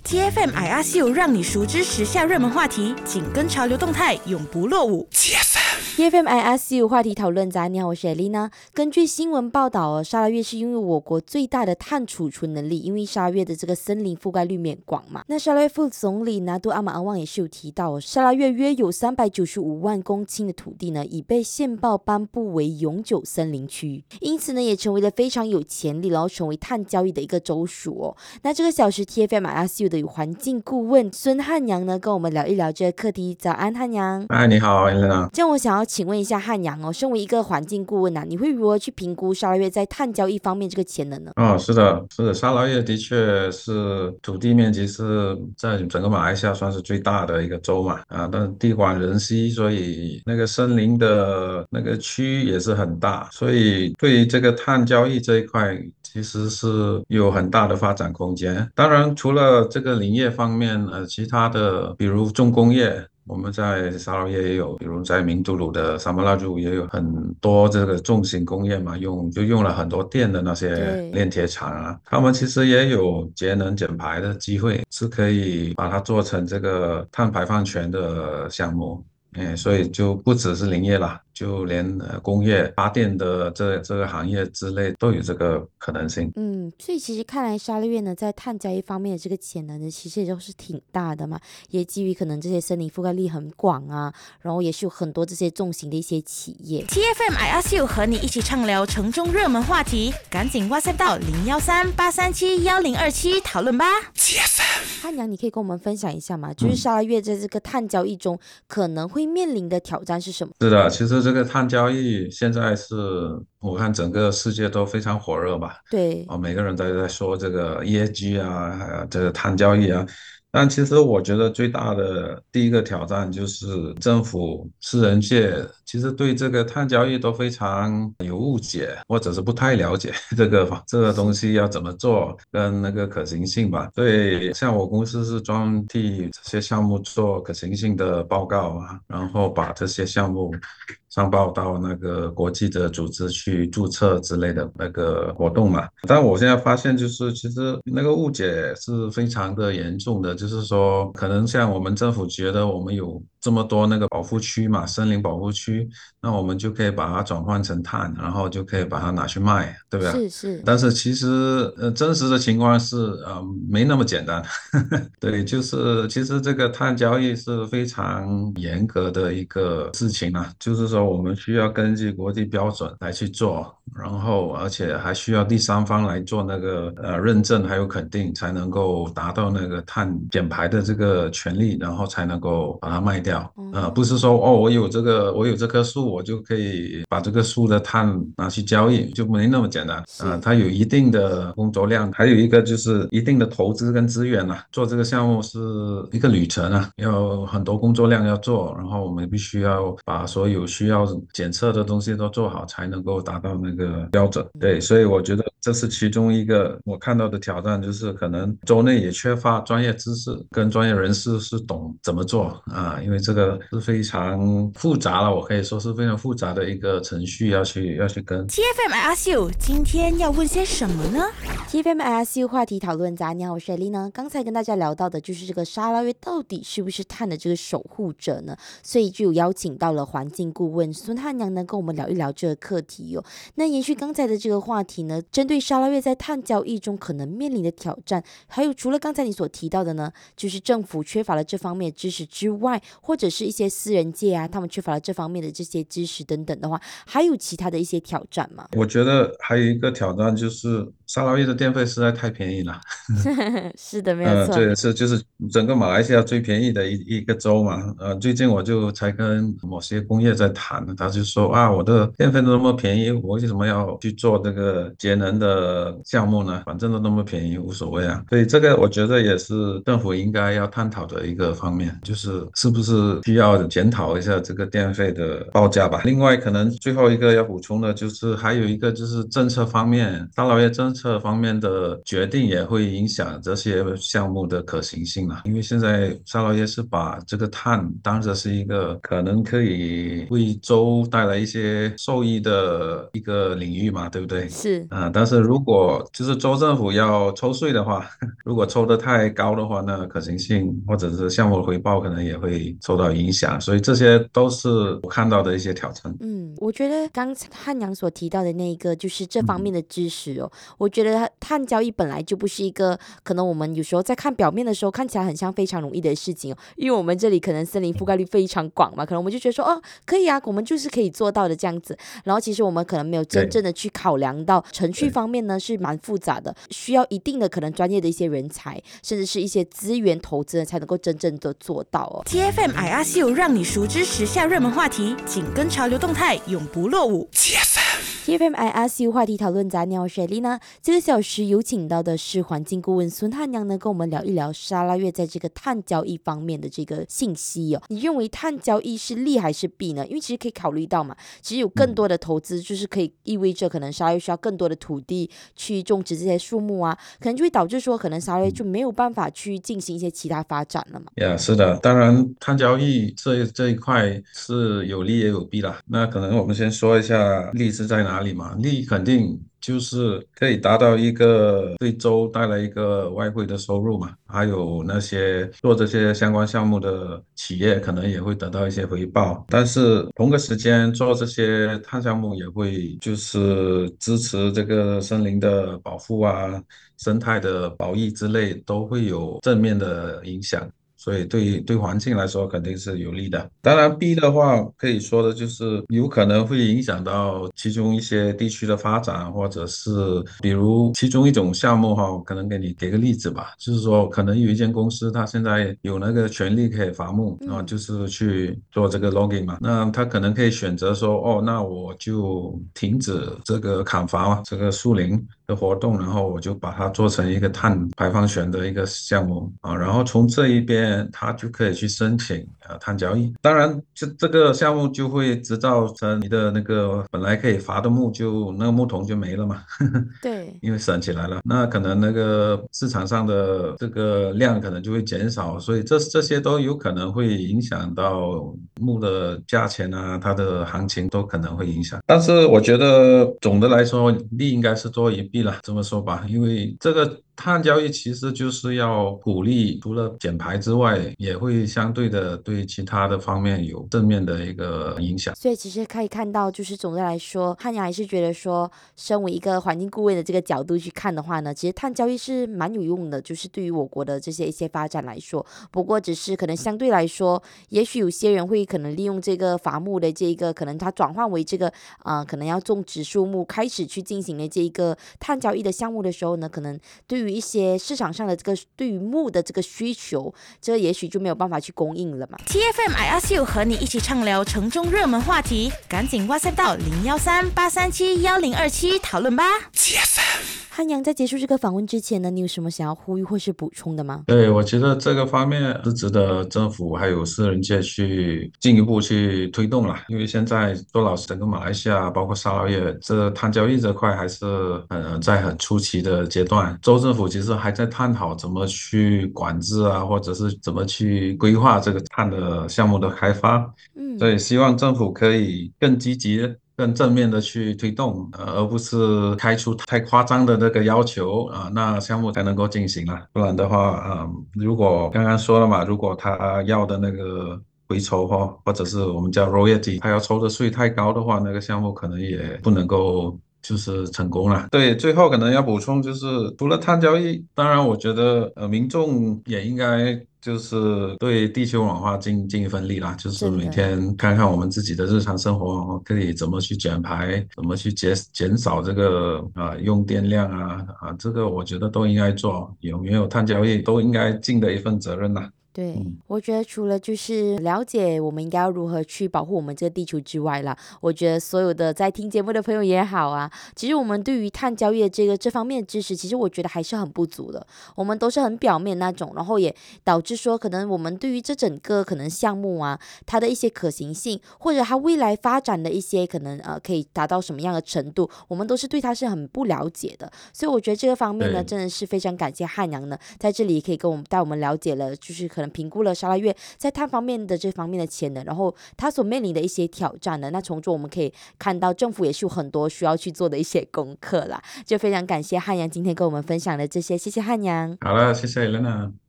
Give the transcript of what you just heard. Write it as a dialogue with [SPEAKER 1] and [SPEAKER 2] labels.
[SPEAKER 1] TFM IRCU 让你熟知时下热门话题，紧跟潮流动态，永不落伍。
[SPEAKER 2] TFM IRCU 话题讨论宅，你好，我是 Elena。根据新闻报道，沙拉越是拥有我国最大的碳储存能力，因为沙拉越的这个森林覆盖率面广嘛。那沙拉越副总理拿督阿马安旺也是有提到，沙拉越约有395万公顷的土地呢，已被宪报颁布为永久森林区，因此呢，也成为了非常有潜力，然后成为碳交易的一个州属哦。那这个小时 TFM IRCU 的环境顾问孙汉阳呢，跟我们聊一聊这个课题。早安，汉阳。
[SPEAKER 3] 嗨，你好 Elena。
[SPEAKER 2] 这样我想要请问一下汉阳哦，身为一个环境顾问啊，你会如何去评估沙拉越在碳交易方面这个潜能呢？
[SPEAKER 3] 是的，沙拉越的确是土地面积是在整个马来西亚算是最大的一个州嘛，但是地广人稀，所以那个森林的那个区也是很大，所以对于这个碳交易这一块，其实是有很大的发展空间。当然，除了这个林业方面，其他的比如重工业。我们在沙劳越也有，比如在明都鲁的沙马拉珠也有很多这个重型工业嘛，用了很多电的那些
[SPEAKER 2] 对，
[SPEAKER 3] 炼铁厂啊，他们其实也有节能减排的机会，是可以把它做成这个碳排放权的项目。所以就不只是林业啦，就连工业发电的这个行业之类都有这个可能性。
[SPEAKER 2] 所以其实看来沙拉越呢，在碳交易方面的这个潜能呢，其实也都是挺大的嘛，也基于可能这些森林覆盖率很广啊，然后也是有很多这些重型的一些企业。
[SPEAKER 1] TFM IRCU 和你一起畅聊城中热门话题，赶紧 WhatsApp 到013-837-1027讨论吧。
[SPEAKER 2] 汉阳，你可以跟我们分享一下吗？就是沙拉越在这个碳交易中可能会面临的挑战是什么？
[SPEAKER 3] 是的，其实这个碳交易现在是我看整个世界都非常火热吧，
[SPEAKER 2] 对，
[SPEAKER 3] 每个人都在说这个 ESG 啊，还有这个碳交易啊，但其实我觉得最大的第一个挑战就是政府、私人界其实对这个碳交易都非常有误解，或者是不太了解这个东
[SPEAKER 2] 是，
[SPEAKER 3] 西要怎么做跟那个可行性吧。所以像我公司是专门替这些项目做可行性的报告啊，然后把这些项目上报到那个国际的组织去注册之类的那个活动嘛。但我现在发现，就是其实那个误解是非常的严重的，就是说，可能像我们政府觉得我们有这么多那个保护区嘛，森林保护区，那我们就可以把它转换成碳，然后就可以把它拿去卖，对不对？
[SPEAKER 2] 是是，
[SPEAKER 3] 但是其实真实的情况是没那么简单。对，就是其实这个碳交易是非常严格的一个事情啊，就是说我们需要根据国际标准来去做，然后而且还需要第三方来做那个认证还有肯定，才能够达到那个碳减排的这个权利，然后才能够把它卖掉。不是说我有这棵树，我就可以把这个树的碳拿去交易，就没那么简单。
[SPEAKER 2] 是，
[SPEAKER 3] 它有一定的工作量，还有一个就是一定的投资跟资源啊。做这个项目是一个旅程啊，要很多工作量要做，然后我们必须要把所有需要检测的东西都做好，才能够达到那个标准。对，所以我觉得这是其中一个我看到的挑战，就是可能州内也缺乏专业知识跟专业人士是懂怎么做啊，因为这个是非常复杂了，我可以说是非常复杂的一个程序要去跟。
[SPEAKER 1] TFM IRCU 今天要问些什么呢？
[SPEAKER 2] TFM IRCU 话题讨论杂，你好，我是 Elena。刚才跟大家聊到的就是这个沙拉越到底是不是碳的这个守护者呢？所以就有邀请到了环境顾问孙汉阳呢，跟我们聊一聊这个课题哦。那延续刚才的这个话题呢，针对沙拉越在碳交易中可能面临的挑战，还有除了刚才你所提到的呢，就是政府缺乏了这方面的知识之外，或者是一些私人界啊，他们缺乏了这方面的这些知识等等的话，还有其他的一些挑战吗？
[SPEAKER 3] 我觉得还有一个挑战就是沙劳越的电费实在太便宜了。
[SPEAKER 2] 是的，没有错。
[SPEAKER 3] 这是就是整个马来西亚最便宜的一个州嘛。最近我就才跟某些工业在谈，他就说啊，我的电费都那么便宜，我为什么要去做这个节能的项目呢？反正都那么便宜，无所谓啊。所以这个我觉得也是政府应该要探讨的一个方面，就是是不是需要检讨一下这个电费的报价吧。另外，可能最后一个要补充的就是还有一个就是政策方面，大老爷政策方面的决定也会影响这些项目的可行性了。因为现在沙劳越是把这个碳当成是一个可能可以为州带来一些受益的一个领域嘛，对不对？
[SPEAKER 2] 是。
[SPEAKER 3] 但是如果就是州政府要抽税的话，如果抽得太高的话，那可行性或者是项目的回报可能也会受到影响，所以这些都是我看到的一些挑战。
[SPEAKER 2] 我觉得刚才汉阳所提到的那一个就是这方面
[SPEAKER 3] 嗯，
[SPEAKER 2] 的知识哦，我觉得碳交易本来就不是一个可能我们有时候在看表面的时候看起来很像非常容易的事情哦，因为我们这里可能森林覆盖率非常广嘛，可能我们就觉得说哦可以啊，我们就是可以做到的这样子，然后其实我们可能没有真
[SPEAKER 3] 对
[SPEAKER 2] 正的去考量到程序
[SPEAKER 3] 对。
[SPEAKER 2] 方面呢是蛮复杂的，需要一定的可能专业的一些人才，甚至是一些资源投资才能够真正的做到哦。
[SPEAKER 1] TFM IRC 让你熟知时下热门话题，紧跟潮流动态，永不落伍。
[SPEAKER 2] TFM I Ask You 话题讨论杂鸟雪莉呢，这个小时有请到的是环境顾问孙汉阳呢，跟我们聊一聊沙拉越在这个碳交易方面的这个信息哦。你认为碳交易是利还是弊呢？因为其实可以考虑到嘛，其实有更多的投资，就是可以意味着可能沙拉越需要更多的土地去种植这些树木啊，可能就会导致说，可能沙拉越就没有办法去进行一些其他发展了嘛。
[SPEAKER 3] 呀，是的，当然，碳交易这一块是有利也有弊啦。那可能我们先说一下利是在哪里嘛？利肯定就是可以达到一个对州带来一个外汇的收入嘛，还有那些做这些相关项目的企业可能也会得到一些回报。但是同个时间做这些碳项目也会就是支持这个森林的保护啊。生态的保育之类都会有正面的影响。所以对环境来说肯定是有利的。当然，B 的话可以说的就是有可能会影响到其中一些地区的发展，或者是比如其中一种项目哈，可能给个例子吧，就是说可能有一间公司它现在有那个权利可以伐木啊，
[SPEAKER 2] 嗯
[SPEAKER 3] 就是去做这个 logging 嘛，那他可能可以选择说哦，那我就停止这个砍伐这个树林的活动，然后我就把它做成一个碳排放权的一个项目啊，然后从这一边他就可以去申请碳交易。当然，这个项目就会制造成你的那个本来可以伐的木就那个木桶就没了嘛，
[SPEAKER 2] 对。
[SPEAKER 3] 因为省起来了，那可能那个市场上的这个量可能就会减少，所以这些都有可能会影响到木的价钱啊，它的行情都可能会影响。但是我觉得总的来说，利应该是多于弊了，这么说吧，因为这个碳交易其实就是要鼓励，除了减排之外，也会相对的对其他的方面有正面的一个影响。
[SPEAKER 2] 所以其实可以看到，就是总的来说，汉阳还是觉得说，身为一个环境顾问的这个角度去看的话呢，其实碳交易是蛮有用的，就是对于我国的这些一些发展来说。不过只是可能相对来说，也许有些人会可能利用这个伐木的这一个，可能它转换为这个可能要种植树木，开始去进行的这一个碳交易的项目的时候呢，可能对于一些市场上的这个对于木的这个需求，这个也许就没有办法去供应了嘛。
[SPEAKER 1] TFM IRC 和你一起畅聊城中热门话题，赶紧 WhatsApp 到013-837-1027讨论吧。
[SPEAKER 2] 汉阳在结束这个访问之前呢，你有什么想要呼吁或是补充的吗？
[SPEAKER 3] 对，我觉得这个方面是值得政府还有私人界去进一步去推动了，因为现在说老实，整个马来西亚包括沙捞越这碳交易这块还是在很初期的阶段，州政府其实还在探讨怎么去管制啊，或者是怎么去规划这个碳的项目的开发，所
[SPEAKER 2] 嗯。
[SPEAKER 3] 以希望政府可以更积极。更正面的去推动，而不是开出太夸张的那个要求啊，那项目才能够进行了。不然的话，如果刚刚说了嘛，如果他要的那个回酬或者是我们叫 royalty，他要抽的税太高的话，那个项目可能也不能够就是成功了。对，最后可能要补充就是，除了碳交易，当然我觉得民众也应该就是对地球暖化尽一份力啦，就是每
[SPEAKER 2] 真的。
[SPEAKER 3] 天看看我们自己的日常生活可以怎么去减排，怎么去减少这个用电量这个我觉得都应该做，有没有碳交易都应该尽的一份责任啦。
[SPEAKER 2] 对，我觉得除了就是了解我们应该要如何去保护我们这个地球之外啦，我觉得所有的在听节目的朋友也好啊，其实我们对于碳交易的这方面的知识，其实我觉得还是很不足的。我们都是很表面那种，然后也导致说，可能我们对于这整个可能项目啊，它的一些可行性，或者它未来发展的一些可能可以达到什么样的程度，我们都是对它是很不了解的。所以我觉得这个方面呢，
[SPEAKER 3] 对
[SPEAKER 2] 真的是非常感谢汉阳呢，在这里也可以跟我们带我们了解了，就是可能评估了沙拉越在碳方面的这方面的潜能，然后它所面临的一些挑战呢，那从中我们可以看到政府也是有很多需要去做的一些功课啦。就非常感谢汉阳今天跟我们分享的这些，谢谢汉阳。
[SPEAKER 3] 好了，谢谢 Elena。